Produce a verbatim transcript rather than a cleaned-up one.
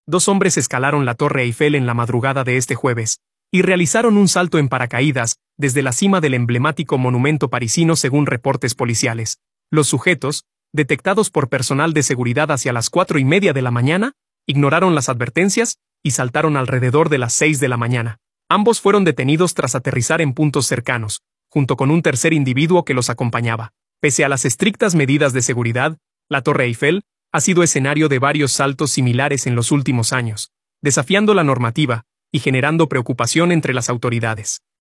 dos hombres escalaron la Torre Eiffel en la madrugada de este jueves, y realizaron un salto en paracaídas, desde la cima del emblemático monumento parisino según reportes policiales. Los sujetos, detectados por personal de seguridad hacia las cuatro y media de la mañana, ignoraron las advertencias, y saltaron alrededor de las seis de la mañana. Ambos fueron detenidos tras aterrizar en puntos cercanos, junto con un tercer individuo que los acompañaba. Pese a las estrictas medidas de seguridad, la Torre Eiffel ha sido escenario de varios saltos similares en los últimos años, desafiando la normativa y generando preocupación entre las autoridades.